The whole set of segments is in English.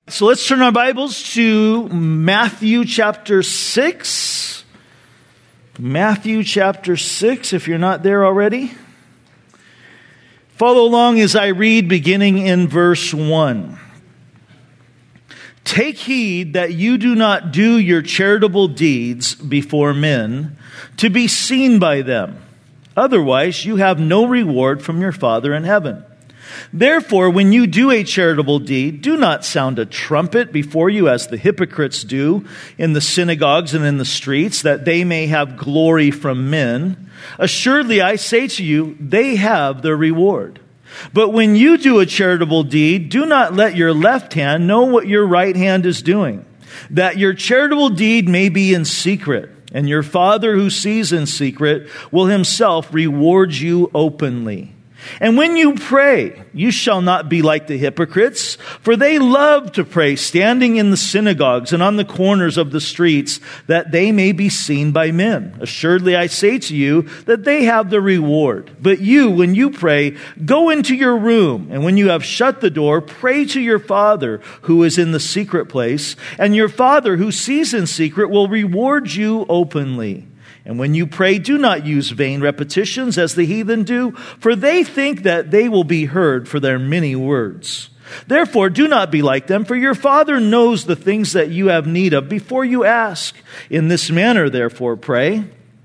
So let's turn our Bibles to Matthew chapter 6. Matthew chapter 6, if you're not there already. Follow along as I read beginning in verse 1. Take heed that you do not do your charitable deeds before men to be seen by them. Otherwise, you have no reward from your Father in heaven. Therefore, when you do a charitable deed, do not sound a trumpet before you as the hypocrites do in the synagogues and in the streets, that they may have glory from men. Assuredly, I say to you, they have their reward. But when you do a charitable deed, do not let your left hand know what your right hand is doing, that your charitable deed may be in secret, and your Father who sees in secret will himself reward you openly. And when you pray, you shall not be like the hypocrites, for they love to pray standing in the synagogues and on the corners of the streets, that they may be seen by men. Assuredly, I say to you that they have the reward. But you, when you pray, go into your room, and when you have shut the door, pray to your Father who is in the secret place, and your Father who sees in secret will reward you openly. And when you pray, do not use vain repetitions as the heathen do, for they think that they will be heard for their many words. Therefore, do not be like them, for your Father knows the things that you have need of before you ask. In this manner, therefore, pray.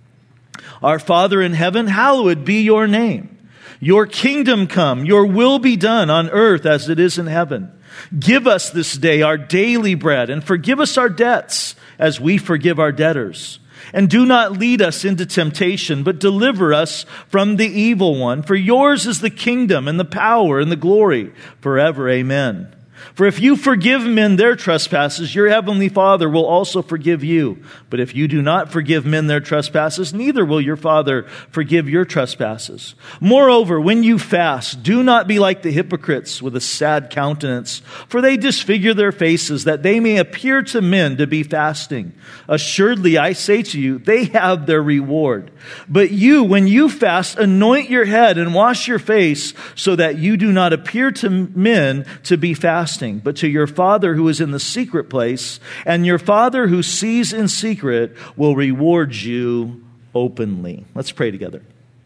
Our Father in heaven, hallowed be your name. Your kingdom come, your will be done on earth as it is in heaven. Give us this day our daily bread, and forgive us our debts as we forgive our debtors. And do not lead us into temptation, but deliver us from the evil one. For yours is the kingdom and the power and the glory forever. Amen. For if you forgive men their trespasses, your heavenly Father will also forgive you. But if you do not forgive men their trespasses, neither will your Father forgive your trespasses. Moreover, when you fast, do not be like the hypocrites with a sad countenance, for they disfigure their faces, that they may appear to men to be fasting. Assuredly, I say to you, they have their reward. But you, when you fast, anoint your head and wash your face, so that you do not appear to men to be fasting, but to your Father who is in the secret place, and your Father who sees in secret will reward you openly. Let's pray together.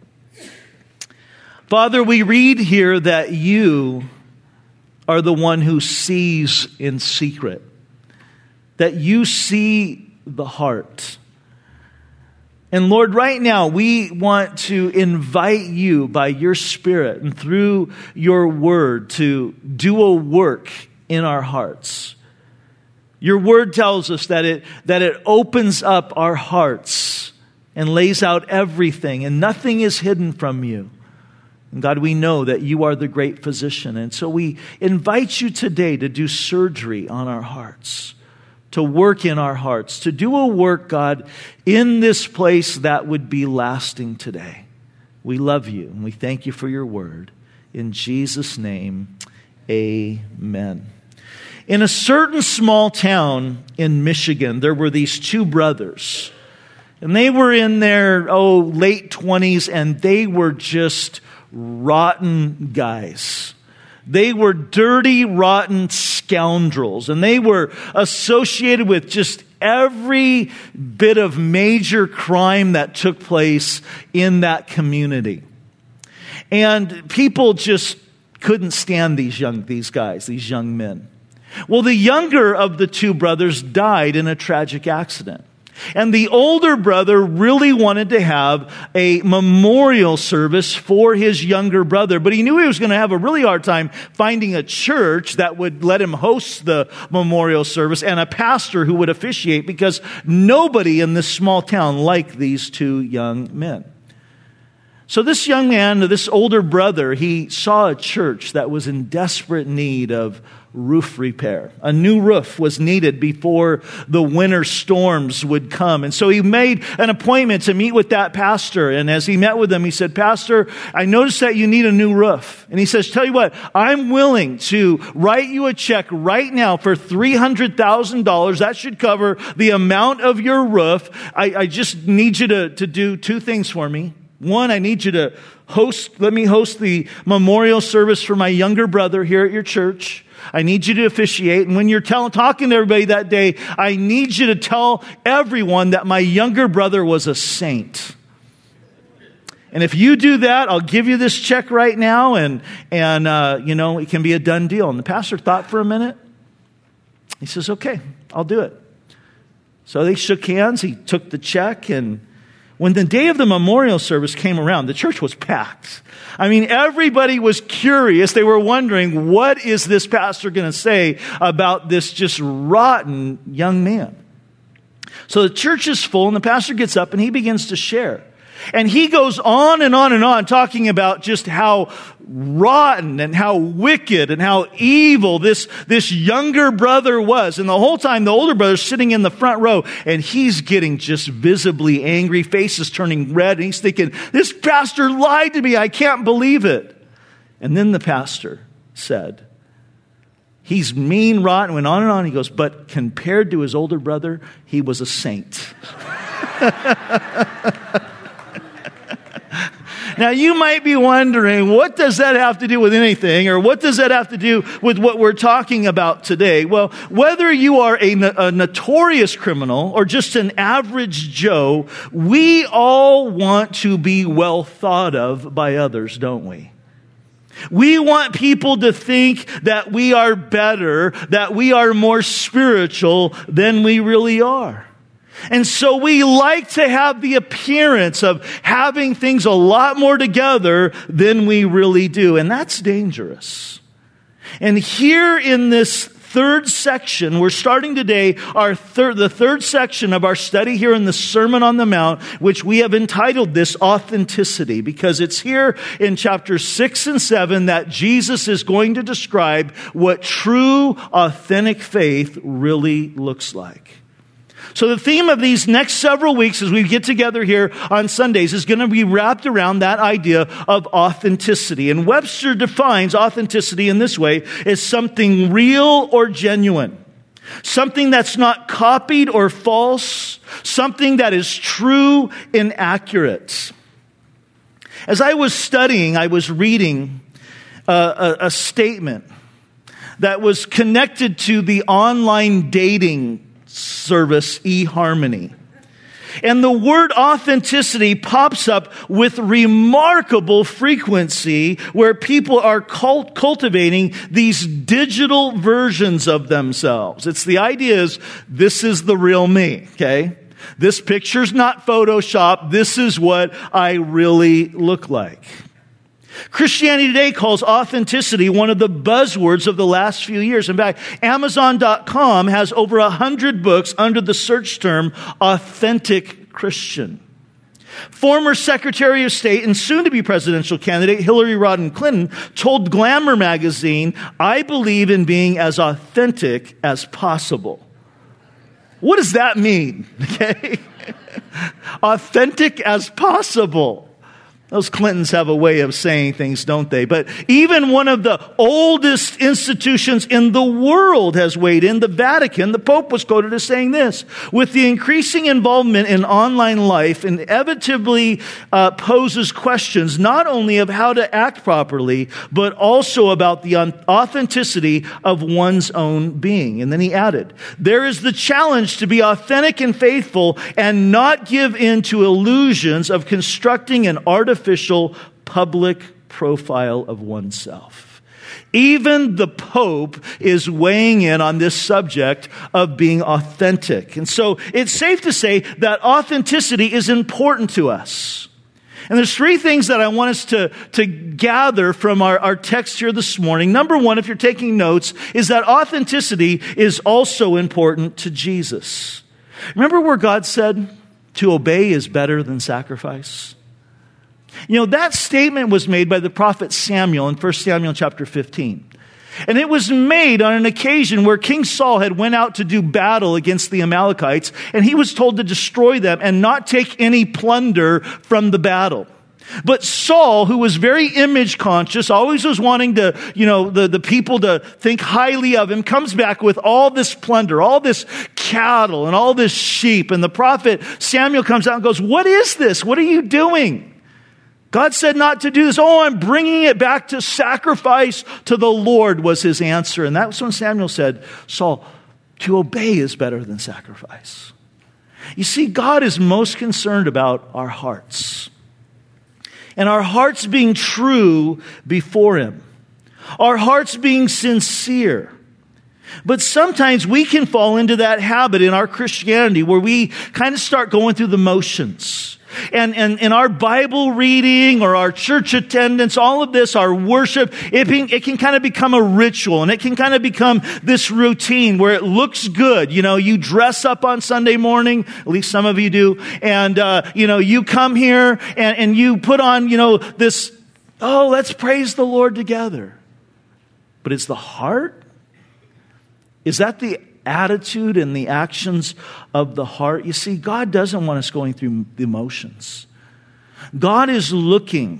Father, we read here that you are the one who sees in secret, that you see the heart. And Lord, right now, we want to invite you by your Spirit and through your word to do a work in our hearts. Your word tells us that it opens up our hearts and lays out everything, and nothing is hidden from you. And God, we know that you are the great physician. And so we invite you today to do surgery on our hearts, to work in our hearts, to do a work, God, in this place that would be lasting today. We love you and we thank you for your word. In Jesus' name, amen. In a certain small town in Michigan, there were these two brothers. And they were in their, late 20s, and they were just rotten guys. They were dirty, rotten scoundrels, and they were associated with just every bit of major crime that took place in that community. And people just couldn't stand these young men. Well, the younger of the two brothers died in a tragic accident. And the older brother really wanted to have a memorial service for his younger brother, but he knew he was going to have a really hard time finding a church that would let him host the memorial service and a pastor who would officiate, because nobody in this small town liked these two young men. So this young man, this older brother, he saw a church that was in desperate need of roof repair. A new roof was needed before the winter storms would come. And so he made an appointment to meet with that pastor. And as he met with him, he said, "Pastor, I noticed that you need a new roof." And he says, "Tell you what, I'm willing to write you a check right now for $300,000. That should cover the amount of your roof. I just need you to do two things for me. One, I need you to let me host the memorial service for my younger brother here at your church. I need you to officiate. And when you're talking to everybody that day, I need you to tell everyone that my younger brother was a saint. And if you do that, I'll give you this check right now, and it can be a done deal. And the pastor thought for a minute. He says, okay, I'll do it. So they shook hands. He took the check, and when the day of the memorial service came around, the church was packed. I mean, everybody was curious. They were wondering, what is this pastor going to say about this just rotten young man? So the church is full, and the pastor gets up, and he begins to share. And he goes on and on and on talking about just how rotten and how wicked and how evil this younger brother was. And the whole time, the older brother's sitting in the front row, and he's getting just visibly angry, faces turning red, and he's thinking, this pastor lied to me, I can't believe it. And then the pastor said, he's mean, rotten, went on and on. He goes, but compared to his older brother, he was a saint. Now, you might be wondering, what does that have to do with anything? Or what does that have to do with what we're talking about today? Well, whether you are a notorious criminal or just an average Joe, we all want to be well thought of by others, don't we? We want people to think that we are better, that we are more spiritual than we really are. And so we like to have the appearance of having things a lot more together than we really do. And that's dangerous. And here in this third section, we're starting today the third section of our study here in the Sermon on the Mount, which we have entitled this Authenticity, because it's here in chapters 6 and 7 that Jesus is going to describe what true, authentic faith really looks like. So the theme of these next several weeks as we get together here on Sundays is going to be wrapped around that idea of authenticity. And Webster defines authenticity in this way as something real or genuine. Something that's not copied or false. Something that is true and accurate. As I was studying, I was reading a statement that was connected to the online dating service eHarmony. And the word authenticity pops up with remarkable frequency where people are cultivating these digital versions of themselves. It's the idea is, this is the real me, okay? This picture's not Photoshop. This is what I really look like. Christianity Today calls authenticity one of the buzzwords of the last few years. In fact, Amazon.com has over 100 books under the search term authentic Christian. Former Secretary of State and soon-to-be presidential candidate Hillary Rodham Clinton told Glamour magazine, "I believe in being as authentic as possible." What does that mean? Okay? Authentic as possible. Those Clintons have a way of saying things, don't they? But even one of the oldest institutions in the world has weighed in, the Vatican. The Pope was quoted as saying this: with the increasing involvement in online life, inevitably poses questions not only of how to act properly, but also about the authenticity of one's own being. And then he added, there is the challenge to be authentic and faithful and not give in to illusions of constructing an artificial public profile of oneself. Even the Pope is weighing in on this subject of being authentic. And so it's safe to say that authenticity is important to us. And there's three things that I want us to gather from our text here this morning. Number one, if you're taking notes, is that authenticity is also important to Jesus. Remember where God said to obey is better than sacrifice? You know, that statement was made by the prophet Samuel in 1 Samuel chapter 15. And it was made on an occasion where King Saul had went out to do battle against the Amalekites, and he was told to destroy them and not take any plunder from the battle. But Saul, who was very image conscious, always was wanting to, the people to think highly of him, comes back with all this plunder, all this cattle and all this sheep. And the prophet Samuel comes out and goes, "What is this? What are you doing?" God said not to do this. Oh, I'm bringing it back to sacrifice to the Lord, was his answer. And that was when Samuel said, Saul, to obey is better than sacrifice. You see, God is most concerned about our hearts. And our hearts being true before him. Our hearts being sincere. But sometimes we can fall into that habit in our Christianity where we kind of start going through the motions. And in our Bible reading or our church attendance, all of this, our worship, it can kind of become a ritual, and it can kind of become this routine where it looks good. You know, you dress up on Sunday morning, at least some of you do, and you come here and you put on, this, let's praise the Lord together. But it's the heart? Is that the attitude and the actions of the heart? You see, God doesn't want us going through the emotions. God is looking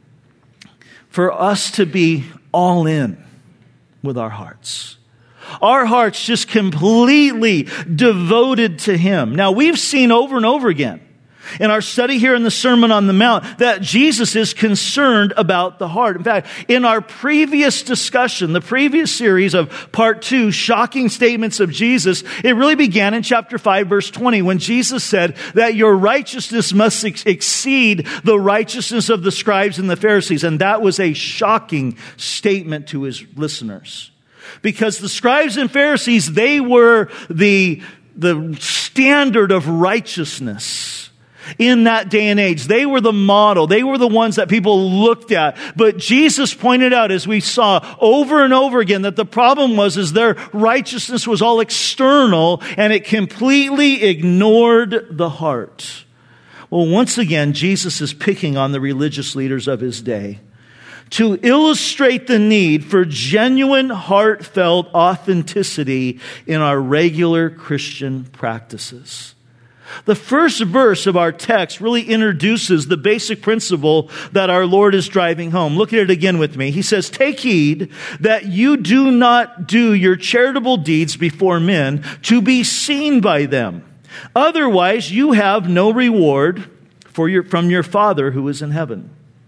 for us to be all in with our hearts. Our hearts just completely devoted to him. Now, we've seen over and over again in our study here in the Sermon on the Mount that Jesus is concerned about the heart. In fact, in our previous discussion, the previous series of part 2, Shocking Statements of Jesus, it really began in chapter 5, verse 20, when Jesus said that your righteousness must exceed the righteousness of the scribes and the Pharisees. And that was a shocking statement to his listeners. Because the scribes and Pharisees, they were the standard of righteousness in that day and age. They were the model. They were the ones that people looked at. But Jesus pointed out, as we saw over and over again, that the problem was their righteousness was all external and it completely ignored the heart. Well, once again, Jesus is picking on the religious leaders of his day to illustrate the need for genuine, heartfelt authenticity in our regular Christian practices. The first verse of our text really introduces the basic principle that our Lord is driving home. Look at it again with me. He says, take heed that you do not do your charitable deeds before men to be seen by them. Otherwise, you have no reward from your Father who is in heaven.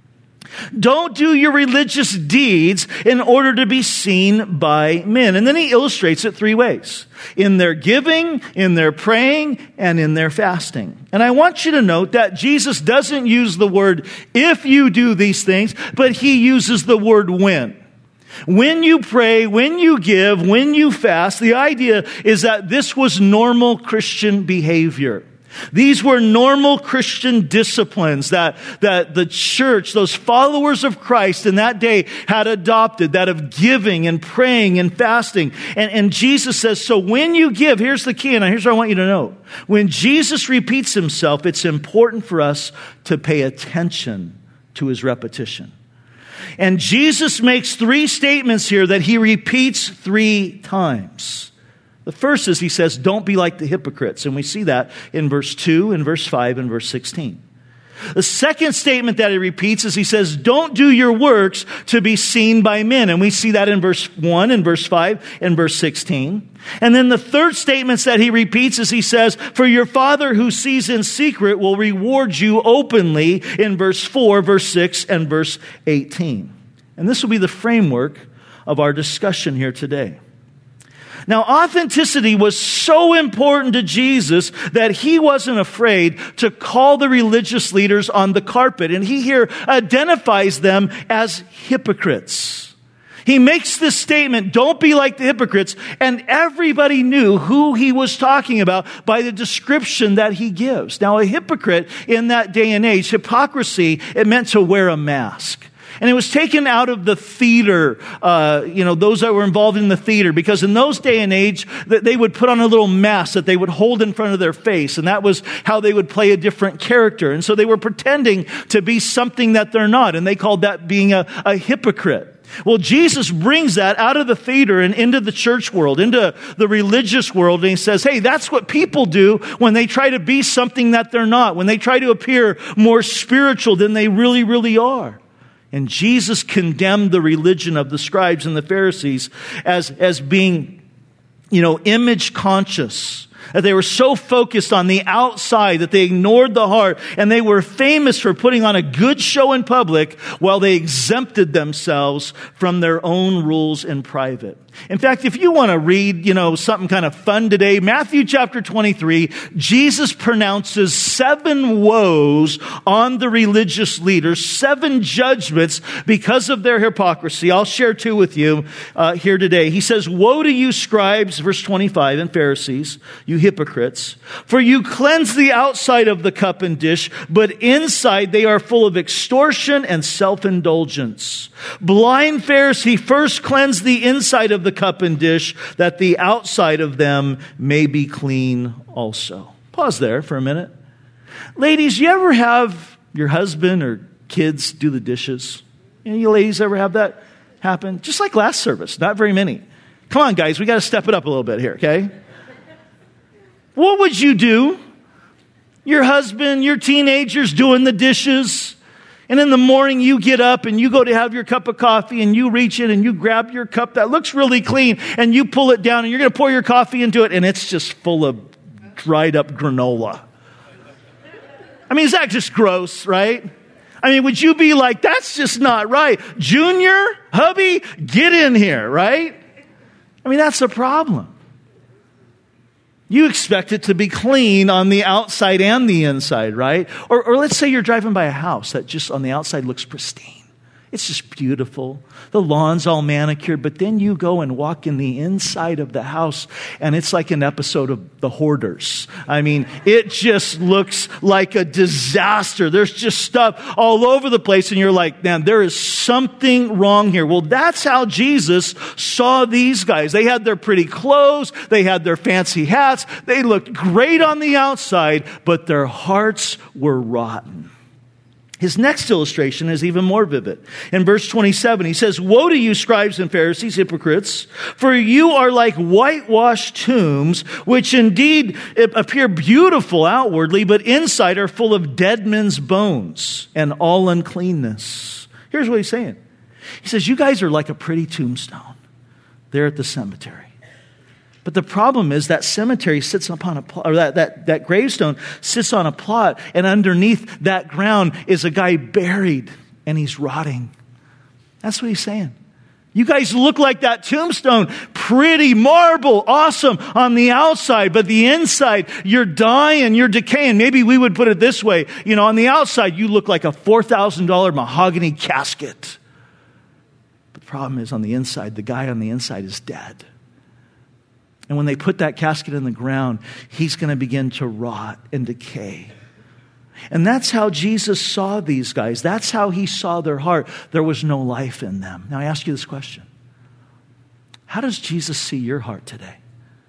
Don't do your religious deeds in order to be seen by men. And then he illustrates it 3 ways. In their giving, in their praying, and in their fasting. And I want you to note that Jesus doesn't use the word if you do these things, but he uses the word when. When you pray, when you give, when you fast, the idea is that this was normal Christian behavior. These were normal Christian disciplines that the church, those followers of Christ in that day had adopted, that of giving and praying and fasting. And Jesus says, so when you give, here's the key, and here's what I want you to know. When Jesus repeats himself, it's important for us to pay attention to his repetition. And Jesus makes 3 statements here that he repeats 3 times. The first is he says, don't be like the hypocrites. And we see that in verse 2, in verse 5, and verse 16. The second statement that he repeats is he says, don't do your works to be seen by men. And we see that in verse 1, and verse 5, and verse 16. And then the third statement that he repeats is he says, for your Father who sees in secret will reward you openly in verse 4, verse 6, and verse 18. And this will be the framework of our discussion here today. Now, authenticity was so important to Jesus that he wasn't afraid to call the religious leaders on the carpet. And he here identifies them as hypocrites. He makes this statement, don't be like the hypocrites. And everybody knew who he was talking about by the description that he gives. Now, a hypocrite in that day and age, hypocrisy, it meant to wear a mask. And it was taken out of the theater, those that were involved in the theater, because in those day and age, they would put on a little mask that they would hold in front of their face, and that was how they would play a different character. And so they were pretending to be something that they're not, and they called that being a hypocrite. Well, Jesus brings that out of the theater and into the church world, into the religious world, and he says, hey, that's what people do when they try to be something that they're not, when they try to appear more spiritual than they really, really are. And Jesus condemned the religion of the scribes and the Pharisees as being, image conscious. That they were so focused on the outside that they ignored the heart, and they were famous for putting on a good show in public while they exempted themselves from their own rules in private. In fact, if you want to read, something kind of fun today, Matthew chapter 23, Jesus pronounces 7 woes on the religious leaders, 7 judgments because of their hypocrisy. I'll share 2 with you here today. He says, "Woe to you, scribes," verse 25, "and Pharisees, you hypocrites, for you cleanse the outside of the cup and dish, but inside they are full of extortion and self-indulgence. Blind Pharisee, first cleanse the inside of the cup and dish, that the outside of them may be clean also." Pause there for a minute. Ladies, you ever have your husband or kids do the dishes? You ladies ever have that happen? Just like last service, not very many. Come on, guys, we got to step it up a little bit here, okay? What would you do? Your husband, your teenager's doing the dishes, and in the morning you get up and you go to have your cup of coffee and you reach in and you grab your cup that looks really clean and you pull it down and you're going to pour your coffee into it and it's just full of dried up granola. I mean, is that just gross, right? I mean, would you be like, that's just not right? Junior, hubby, get in here, right? I mean, that's a problem. You expect it to be clean on the outside and the inside, right? Or let's say you're driving by a house that just on the outside looks pristine. It's just beautiful. The lawn's all manicured, but then you go and walk in the inside of the house and it's like an episode of The Hoarders. I mean, it just looks like a disaster. There's just stuff all over the place and you're like, man, there is something wrong here. Well, that's how Jesus saw these guys. They had their pretty clothes. They had their fancy hats. They looked great on the outside, but their hearts were rotten. His next illustration is even more vivid. In verse 27, he says, "Woe to you, scribes and Pharisees, hypocrites, for you are like whitewashed tombs, which indeed appear beautiful outwardly, but inside are full of dead men's bones and all uncleanness." Here's what he's saying. He says, you guys are like a pretty tombstone there at the cemetery. But the problem is that cemetery sits upon a plot, or that gravestone sits on a plot, and underneath that ground is a guy buried, and he's rotting. That's what he's saying. You guys look like that tombstone, pretty marble, awesome on the outside, but the inside, you're dying, you're decaying. Maybe we would put it this way. On the outside, you look like a $4,000 mahogany casket. But the problem is on the inside, the guy on the inside is dead. And when they put that casket in the ground, he's going to begin to rot and decay. And that's how Jesus saw these guys. That's how he saw their heart. There was no life in them. Now I ask you this question. How does Jesus see your heart today?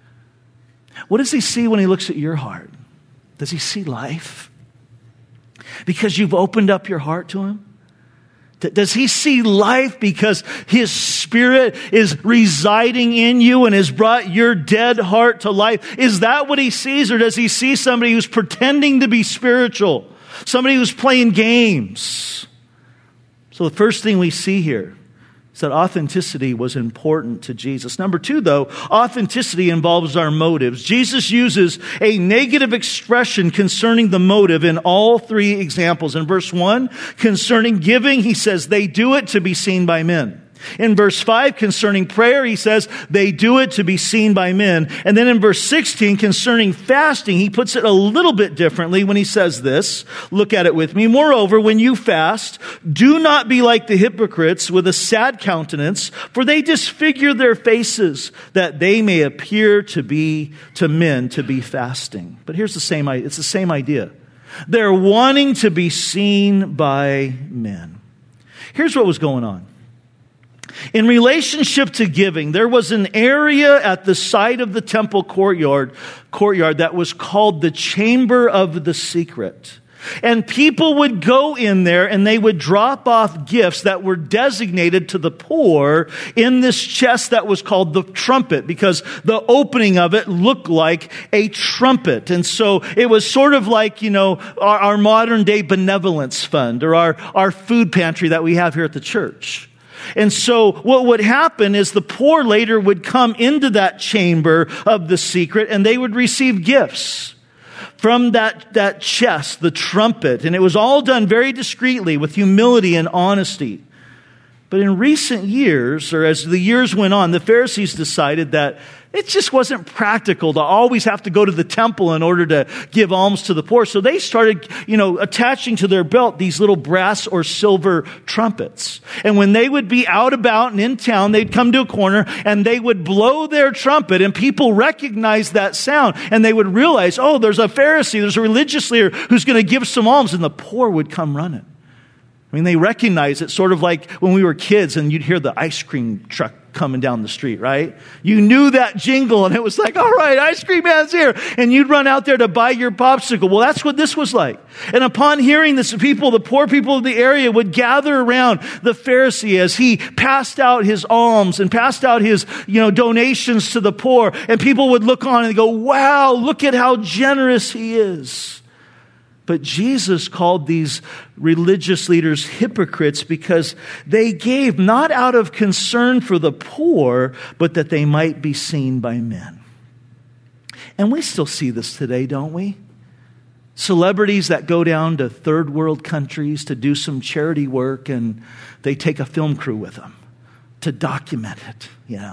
What does he see when he looks at your heart? Does he see life? Because you've opened up your heart to him? Does he see life because his spirit is residing in you and has brought your dead heart to life? Is that what he sees? Or does he see somebody who's pretending to be spiritual? Somebody who's playing games? So the first thing we see here is that authenticity was important to Jesus. Number 2, though, authenticity involves our motives. Jesus uses a negative expression concerning the motive in all 3 examples. In verse 1, concerning giving, he says, they do it to be seen by men. In verse 5, concerning prayer, he says, they do it to be seen by men. And then in verse 16, concerning fasting, he puts it a little bit differently when he says this. Look at it with me. Moreover, when you fast, do not be like the hypocrites with a sad countenance, for they disfigure their faces, that they may appear to men to be fasting. But it's the same idea. They're wanting to be seen by men. Here's what was going on. In relationship to giving, there was an area at the side of the temple courtyard that was called the Chamber of the Secret. And people would go in there and they would drop off gifts that were designated to the poor in this chest that was called the trumpet, because the opening of it looked like a trumpet. And so it was sort of like, our modern day benevolence fund or our food pantry that we have here at the church. And so what would happen is the poor later would come into that chamber of the secret, and they would receive gifts from that chest, the trumpet. And it was all done very discreetly with humility and honesty. But in recent years, or as the years went on, the Pharisees decided that it just wasn't practical to always have to go to the temple in order to give alms to the poor. So they started, attaching to their belt these little brass or silver trumpets. And when they would be out about and in town, they'd come to a corner and they would blow their trumpet, and people recognized that sound. And they would realize, oh, there's a Pharisee, there's a religious leader who's going to give some alms, and the poor would come running. I mean, they recognize it sort of like when we were kids and you'd hear the ice cream truck coming down the street, right? You knew that jingle, and it was like, all right, ice cream man's here. And you'd run out there to buy your popsicle. Well, that's what this was like. And upon hearing this, the poor people of the area would gather around the Pharisee as he passed out his alms and passed out his, donations to the poor. And people would look on and go, wow, look at how generous he is. But Jesus called these religious leaders hypocrites because they gave not out of concern for the poor, but that they might be seen by men. And we still see this today, don't we? Celebrities that go down to third world countries to do some charity work, and they take a film crew with them to document it,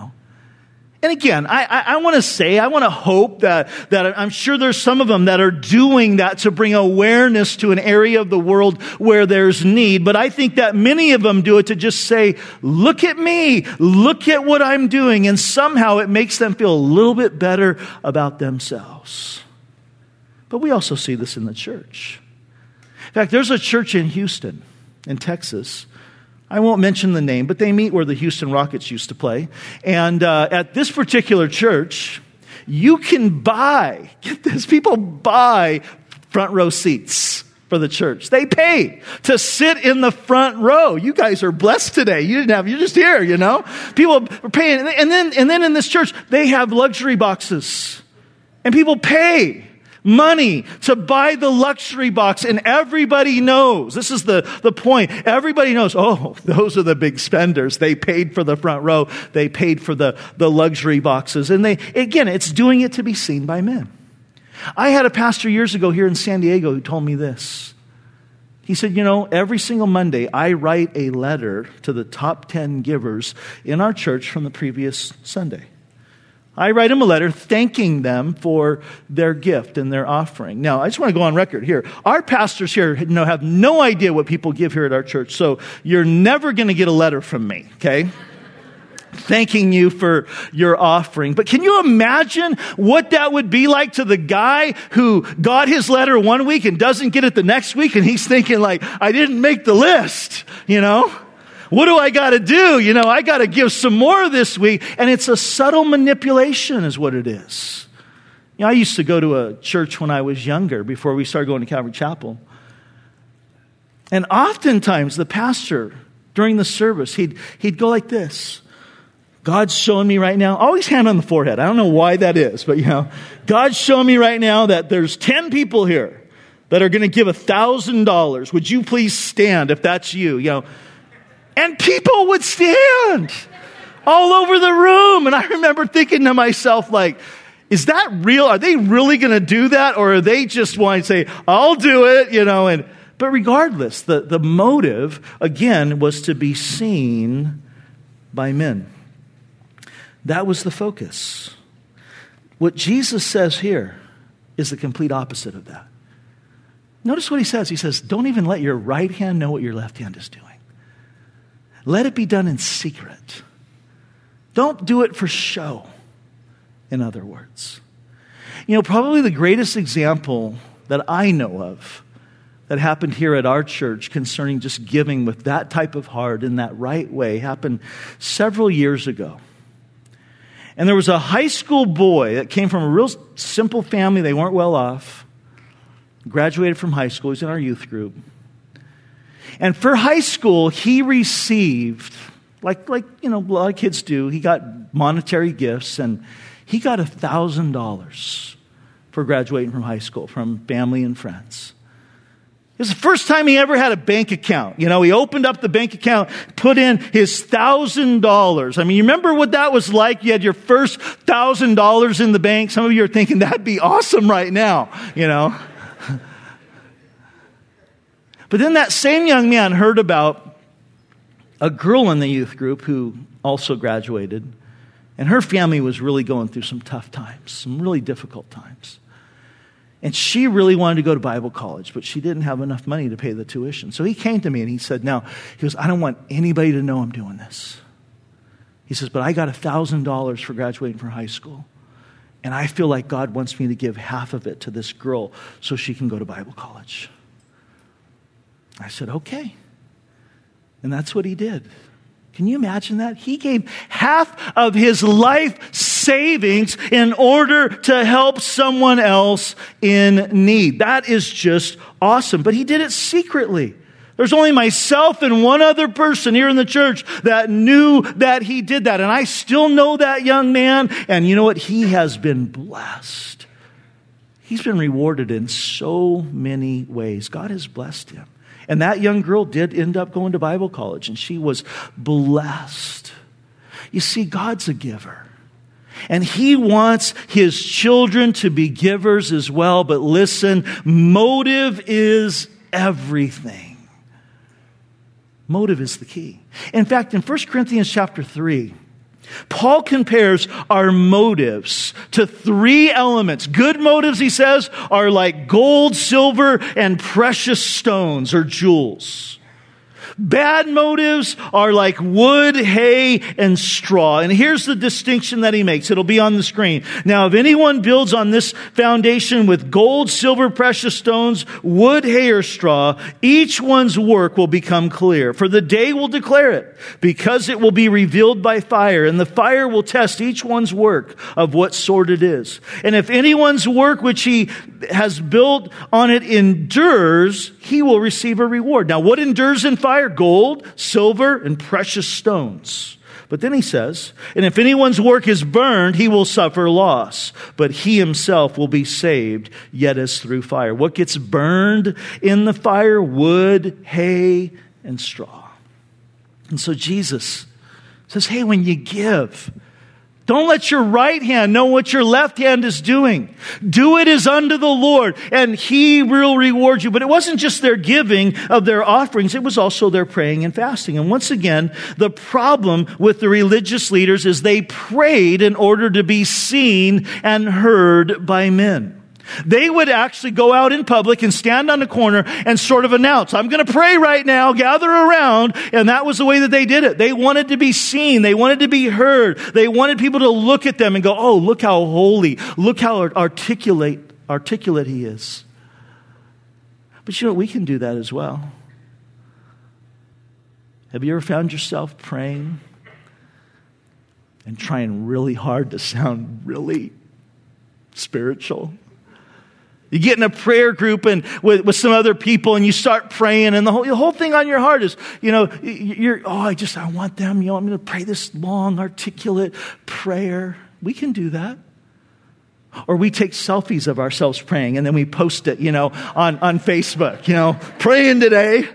And again, I want to hope that I'm sure there's some of them that are doing that to bring awareness to an area of the world where there's need. But I think that many of them do it to just say, look at me, look at what I'm doing. And somehow it makes them feel a little bit better about themselves. But we also see this in the church. In fact, there's a church in Houston, in Texas. I won't mention the name, but they meet where the Houston Rockets used to play. And at this particular church, you can buy, get this, people buy front row seats for the church. They pay to sit in the front row. You guys are blessed today. You're just here, People are paying. And then in this church, they have luxury boxes. And people pay money to buy the luxury box, and everybody knows, this is the point, everybody knows, oh, those are the big spenders. They paid for the front row. They paid for the luxury boxes. And it's doing it to be seen by men. I had a pastor years ago here in San Diego who told me this. He said, every single Monday I write a letter to the top 10 givers in our church from the previous Sunday. I write them a letter thanking them for their gift and their offering. Now, I just want to go on record here. Our pastors here have no idea what people give here at our church, so you're never going to get a letter from me, okay? Thanking you for your offering. But can you imagine what that would be like to the guy who got his letter one week and doesn't get it the next week, and he's thinking like, I didn't make the list, What do I got to do? I got to give some more this week. And it's a subtle manipulation is what it is. I used to go to a church when I was younger, before we started going to Calvary Chapel. And oftentimes the pastor, during the service, he'd go like this. God's showing me right now, always hand on the forehead. I don't know why that is, but God's showing me right now that there's 10 people here that are going to give $1,000. Would you please stand if that's you? And people would stand all over the room. And I remember thinking to myself, like, is that real? Are they really going to do that? Or are they just wanting to say, I'll do it, But regardless, the motive, again, was to be seen by men. That was the focus. What Jesus says here is the complete opposite of that. Notice what he says. He says, don't even let your right hand know what your left hand is doing. Let it be done in secret. Don't do it for show, in other words. Probably the greatest example that I know of that happened here at our church concerning just giving with that type of heart in that right way happened several years ago. And there was a high school boy that came from a real simple family. They weren't well off. Graduated from high school. He's in our youth group. And for high school, he received, like a lot of kids do, he got monetary gifts, and he got $1,000 for graduating from high school from family and friends. It was the first time he ever had a bank account. He opened up the bank account, put in his $1,000. I mean, you remember what that was like? You had your first $1,000 in the bank. Some of you are thinking that'd be awesome right now, But then that same young man heard about a girl in the youth group who also graduated, and her family was really going through some tough times, some really difficult times. And she really wanted to go to Bible college, but she didn't have enough money to pay the tuition. So he came to me and he said, I don't want anybody to know I'm doing this. He says, but I got $1,000 for graduating from high school. And I feel like God wants me to give half of it to this girl so she can go to Bible college. I said, okay. And that's what he did. Can you imagine that? He gave half of his life savings in order to help someone else in need. That is just awesome. But he did it secretly. There's only myself and one other person here in the church that knew that he did that. And I still know that young man. And you know what? He has been blessed. He's been rewarded in so many ways. God has blessed him. And that young girl did end up going to Bible college, and she was blessed. You see, God's a giver. And he wants his children to be givers as well. But listen, motive is everything. Motive is the key. In fact, in 1 Corinthians chapter 3, Paul compares our motives to three elements. Good motives, he says, are like gold, silver, and precious stones or jewels. Bad motives are like wood, hay, and straw. And here's the distinction that he makes. It'll be on the screen. Now, if anyone builds on this foundation with gold, silver, precious stones, wood, hay, or straw, each one's work will become clear. For the day will declare it, because it will be revealed by fire, and the fire will test each one's work of what sort it is. And if anyone's work which he has built on it endures, he will receive a reward. Now, what endures in fire? Gold, silver, and precious stones. But then he says, and if anyone's work is burned, he will suffer loss, but he himself will be saved, yet as through fire. What gets burned in the fire? Wood, hay, and straw. And so Jesus says, hey, when you give, don't let your right hand know what your left hand is doing. Do it as unto the Lord, and he will reward you. But it wasn't just their giving of their offerings, it was also their praying and fasting. And once again, the problem with the religious leaders is they prayed in order to be seen and heard by men. They would actually go out in public and stand on a corner and sort of announce, I'm going to pray right now, gather around. And that was the way that they did it. They wanted to be seen. They wanted to be heard. They wanted people to look at them and go, oh, look how holy, look how articulate he is. But you know, we can do that as well. Have you ever found yourself praying and trying really hard to sound really spiritual? You get in a prayer group and with some other people and you start praying, and the whole thing on your heart is, I want them, I'm going to pray this long, articulate prayer. We can do that. Or we take selfies of ourselves praying and then we post it, on Facebook, praying today.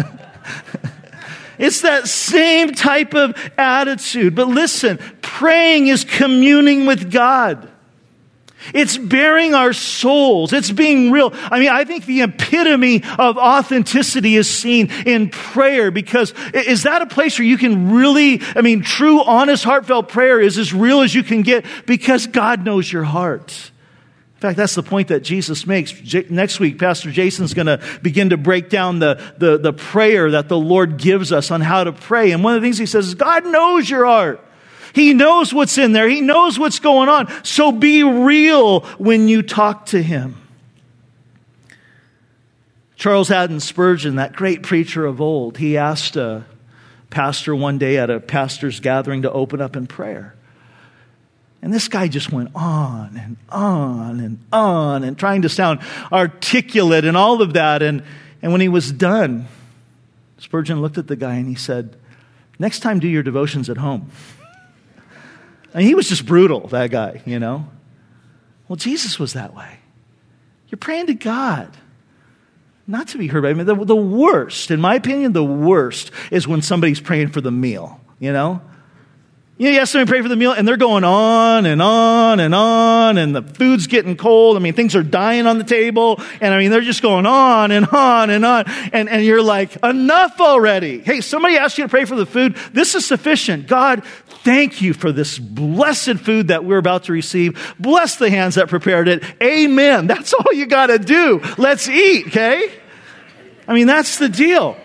It's that same type of attitude. But listen, praying is communing with God. It's bearing our souls. It's being real. I think the epitome of authenticity is seen in prayer, because is that a place where you can really, true, honest, heartfelt prayer is as real as you can get, because God knows your heart. In fact, that's the point that Jesus makes. Next week, Pastor Jason's going to begin to break down the prayer that the Lord gives us on how to pray. And one of the things he says is, God knows your heart. He knows what's in there. He knows what's going on. So be real when you talk to him. Charles Haddon Spurgeon, that great preacher of old, he asked a pastor one day at a pastor's gathering to open up in prayer. And this guy just went on and on and on and trying to sound articulate and all of that. And when he was done, Spurgeon looked at the guy and he said, next time do your devotions at home. He was just brutal, that guy, Well, Jesus was that way. You're praying to God. Not to be heard by. I mean, the worst, in my opinion, the worst is when somebody's praying for the meal, you know? You ask somebody to pray for the meal, and they're going on and on and on, and the food's getting cold. I mean, things are dying on the table, and I mean, they're just going on and on and on, and you're like, enough already. Hey, somebody asked you to pray for the food. This is sufficient. God, thank you for this blessed food that we're about to receive. Bless the hands that prepared it. Amen. That's all you got to do. Let's eat, okay? I mean, that's the deal.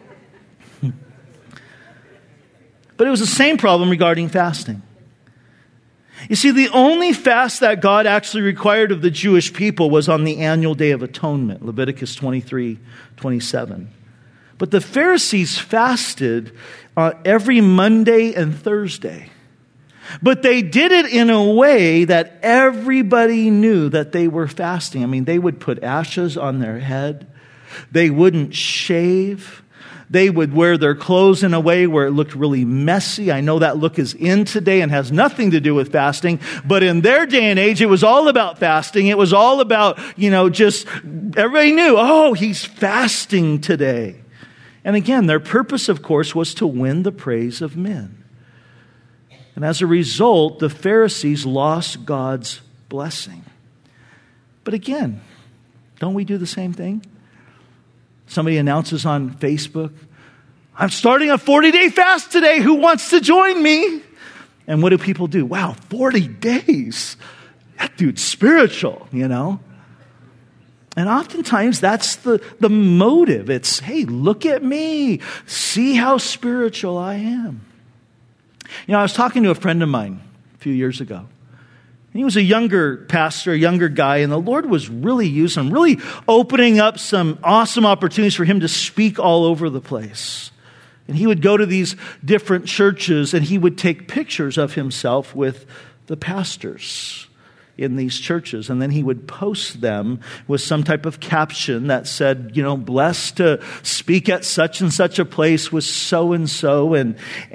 But it was the same problem regarding fasting. You see, the only fast that God actually required of the Jewish people was on the annual Day of Atonement, Leviticus 23:27. But the Pharisees fasted every Monday and Thursday. But they did it in a way that everybody knew that they were fasting. I mean, they would put ashes on their head. They wouldn't shave. They would wear their clothes in a way where it looked really messy. I know that look is in today and has nothing to do with fasting. But in their day and age, it was all about fasting. It was all about, just everybody knew, oh, he's fasting today. And again, their purpose, of course, was to win the praise of men. And as a result, the Pharisees lost God's blessing. But again, don't we do the same thing? Somebody announces on Facebook, I'm starting a 40-day fast today. Who wants to join me? And what do people do? Wow, 40 days. That dude's spiritual, And oftentimes that's the motive. It's, hey, look at me. See how spiritual I am. I was talking to a friend of mine a few years ago. He was a younger pastor, a younger guy, and the Lord was really using him, really opening up some awesome opportunities for him to speak all over the place. And he would go to these different churches, and he would take pictures of himself with the pastors in these churches. And then he would post them with some type of caption that said, blessed to speak at such and such a place with so-and-so. And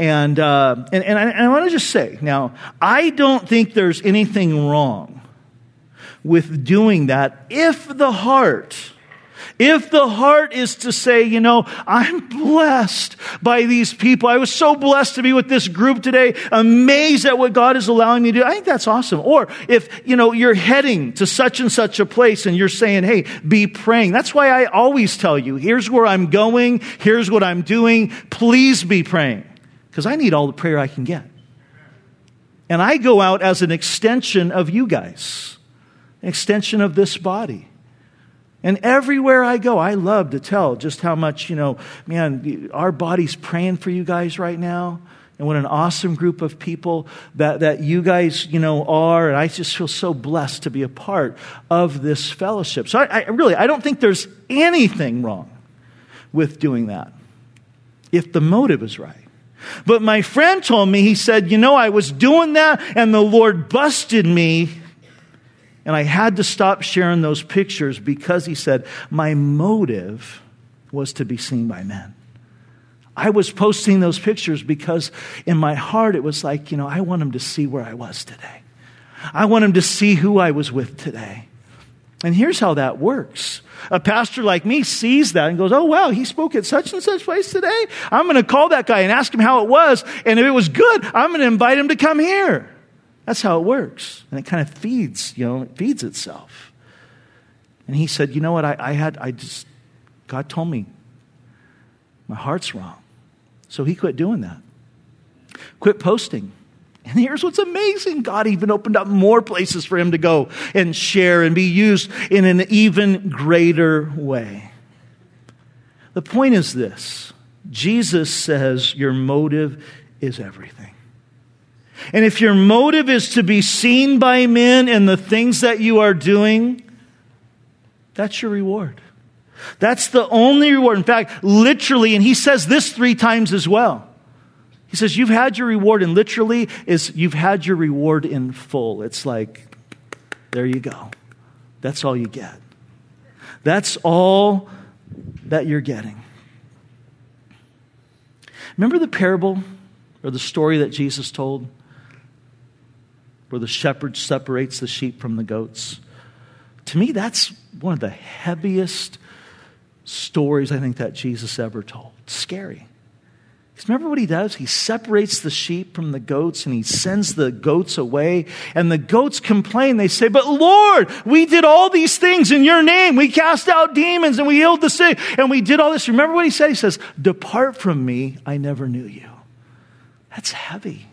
I want to just say, now, I don't think there's anything wrong with doing that if the heart is to say, I'm blessed by these people. I was so blessed to be with this group today, amazed at what God is allowing me to do. I think that's awesome. Or if, you're heading to such and such a place and you're saying, hey, be praying. That's why I always tell you, here's where I'm going. Here's what I'm doing. Please be praying. Because I need all the prayer I can get. And I go out as an extension of you guys, an extension of this body. And everywhere I go, I love to tell just how much, man, our body's praying for you guys right now. And what an awesome group of people that you guys, are. And I just feel so blessed to be a part of this fellowship. So I don't think there's anything wrong with doing that if the motive is right. But my friend told me, he said, I was doing that and the Lord busted me. And I had to stop sharing those pictures because, he said, my motive was to be seen by men. I was posting those pictures because in my heart it was like, I want them to see where I was today. I want them to see who I was with today. And here's how that works. A pastor like me sees that and goes, oh, wow, he spoke at such and such place today. I'm going to call that guy and ask him how it was. And if it was good, I'm going to invite him to come here. That's how it works. And it kind of feeds, it feeds itself. And he said, you know what, God told me my heart's wrong. So he quit doing that. Quit posting. And here's what's amazing. God even opened up more places for him to go and share and be used in an even greater way. The point is this. Jesus says your motive is everything. And if your motive is to be seen by men in the things that you are doing, that's your reward. That's the only reward. In fact, literally, and he says this 3 times as well. He says, you've had your reward, and literally is you've had your reward in full. It's like, there you go. That's all you get. That's all that you're getting. Remember the parable or the story that Jesus told? Where the shepherd separates the sheep from the goats. To me, that's one of the heaviest stories I think that Jesus ever told. It's scary. Because remember what he does? He separates the sheep from the goats and he sends the goats away. And the goats complain. They say, but Lord, we did all these things in your name. We cast out demons and we healed the sick and we did all this. Remember what he said? He says, depart from me. I never knew you. That's heavy.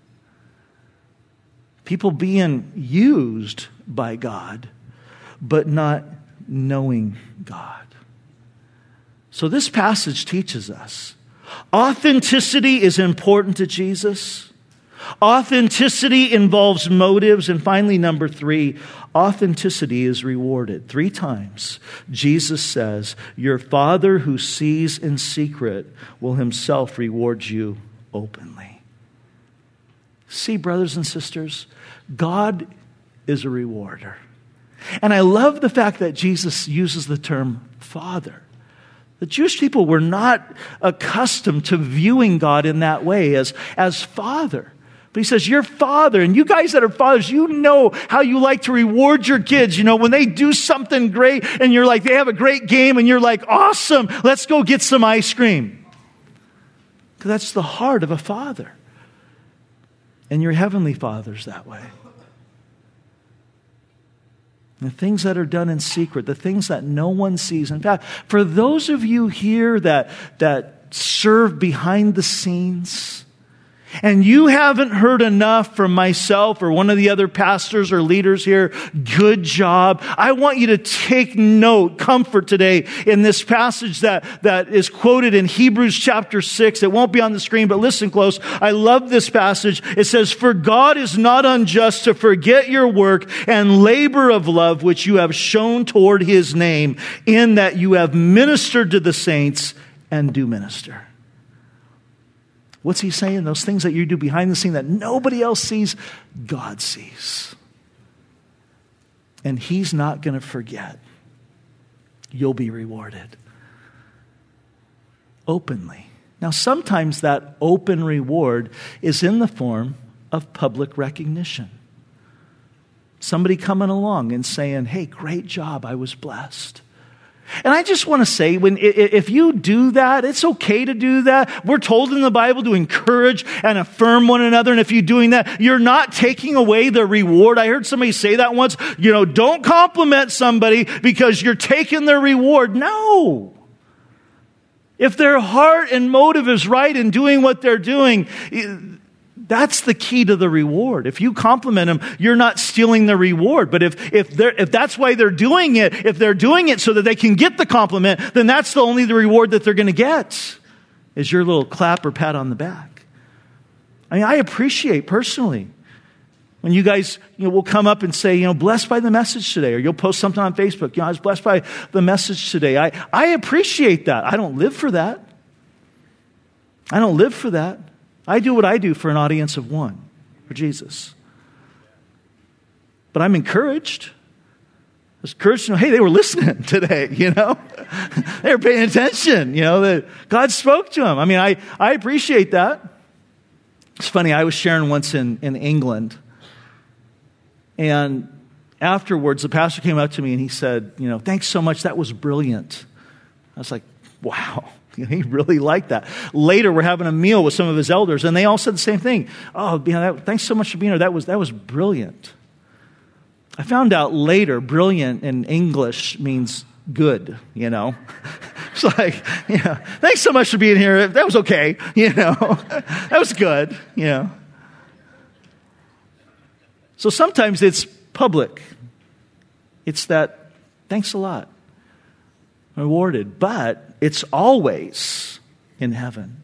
People being used by God, but not knowing God. So this passage teaches us authenticity is important to Jesus. Authenticity involves motives. And finally, number 3, authenticity is rewarded. 3 times, Jesus says, your Father who sees in secret will himself reward you openly. See, brothers and sisters, God is a rewarder. And I love the fact that Jesus uses the term Father. The Jewish people were not accustomed to viewing God in that way as Father. But he says, your Father, and you guys that are fathers, you know how you like to reward your kids. You know, when they do something great and you're like, they have a great game and you're like, awesome, let's go get some ice cream. Because that's the heart of a father. And your heavenly Father's that way. The things that are done in secret, the things that no one sees. In fact, for those of you here that serve behind the scenes, and you haven't heard enough from myself or one of the other pastors or leaders here, good job. I want you to take note, comfort today in this passage that is quoted in Hebrews chapter 6. It won't be on the screen, but listen close. I love this passage. It says, for God is not unjust to forget your work and labor of love, which you have shown toward his name, in that you have ministered to the saints and do minister. What's he saying? Those things that you do behind the scene that nobody else sees, God sees. And he's not going to forget. You'll be rewarded. Openly. Now, sometimes that open reward is in the form of public recognition. Somebody coming along and saying, hey, great job, I was blessed. And I just want to say, if you do that, it's okay to do that. We're told in the Bible to encourage and affirm one another. And if you're doing that, you're not taking away the reward. I heard somebody say that once. Don't compliment somebody because you're taking their reward. No. If their heart and motive is right in doing what they're doing, that's the key to the reward. If you compliment them, you're not stealing the reward. But if that's why they're doing it, if they're doing it so that they can get the compliment, then that's the reward that they're going to get, is your little clap or pat on the back. I mean, I appreciate personally when you guys will come up and say, blessed by the message today, or you'll post something on Facebook. I was blessed by the message today. I appreciate that. I don't live for that. I do what I do for an audience of one, for Jesus. But I'm encouraged. I was encouraged to know, hey, they were listening today, They were paying attention, that God spoke to them. I mean, I appreciate that. It's funny, I was sharing once in England. And afterwards, the pastor came up to me and he said, thanks so much, that was brilliant. I was like, wow. He really liked that. Later, we're having a meal with some of his elders, and they all said the same thing. Oh, thanks so much for being here. That was brilliant. I found out later, brilliant in English means good, It's like, thanks so much for being here. That was okay, That was good, So sometimes it's public. It's that, thanks a lot. Rewarded, but it's always in heaven.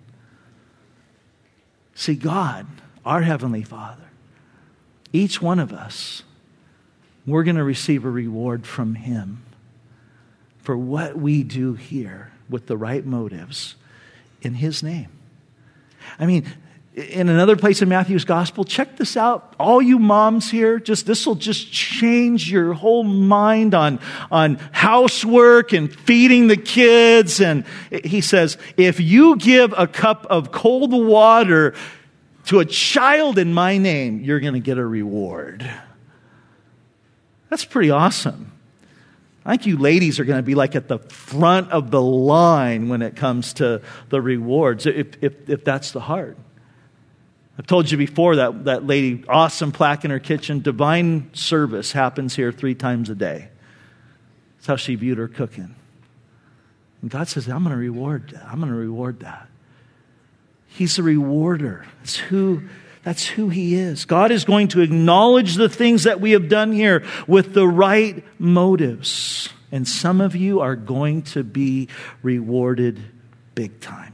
See, God, our Heavenly Father, each one of us, we're going to receive a reward from Him for what we do here with the right motives in His name. I mean, in another place in Matthew's gospel, check this out. All you moms here, this will just change your whole mind on housework and feeding the kids. And he says, if you give a cup of cold water to a child in my name, you're going to get a reward. That's pretty awesome. I think you ladies are going to be like at the front of the line when it comes to the rewards, if that's the heart. I've told you before that lady, awesome plaque in her kitchen, divine service happens here 3 times a day. That's how she viewed her cooking. And God says, I'm going to reward that. I'm going to reward that. He's a rewarder. That's who He is. God is going to acknowledge the things that we have done here with the right motives. And some of you are going to be rewarded big time.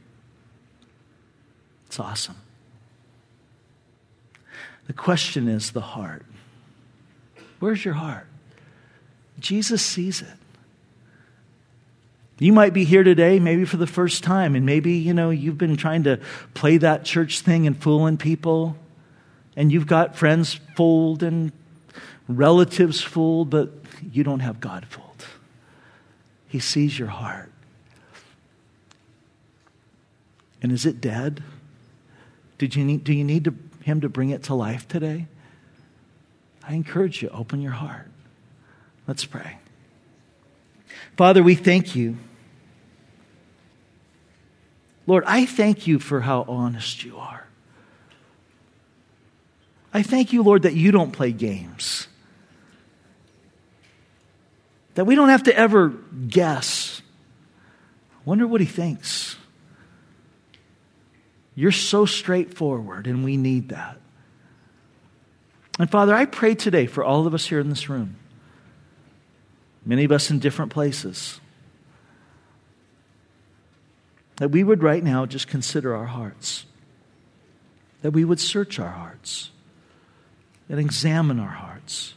It's awesome. The question is the heart. Where's your heart? Jesus sees it. You might be here today, maybe for the first time, and maybe, you've been trying to play that church thing and fooling people, and you've got friends fooled and relatives fooled, but you don't have God fooled. He sees your heart. And is it dead? Do you need Him to bring it to life today? I encourage you, open your heart. Let's pray. Father, we thank you. Lord, I thank you for how honest you are. I thank you, Lord, that you don't play games. That we don't have to ever guess. Wonder what He thinks. You're so straightforward, and we need that. And Father, I pray today for all of us here in this room. Many of us in different places. That we would right now just consider our hearts. That we would search our hearts. And examine our hearts.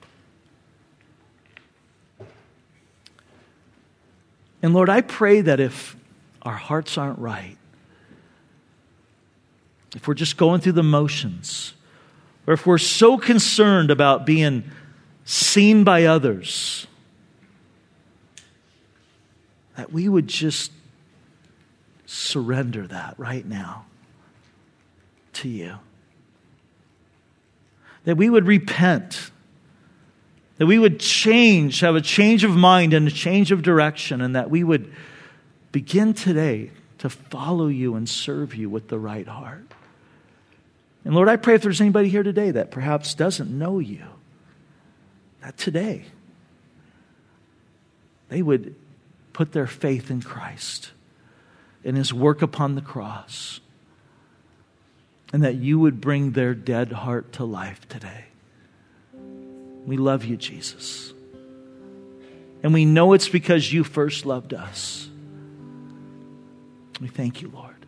And Lord, I pray that if our hearts aren't right, if we're just going through the motions, or if we're so concerned about being seen by others, that we would just surrender that right now to you. That we would repent. That we would change, have a change of mind and a change of direction, and that we would begin today to follow you and serve you with the right heart. And Lord, I pray if there's anybody here today that perhaps doesn't know you, that today they would put their faith in Christ and His work upon the cross, and that you would bring their dead heart to life today. We love you, Jesus. And we know it's because you first loved us. We thank you, Lord.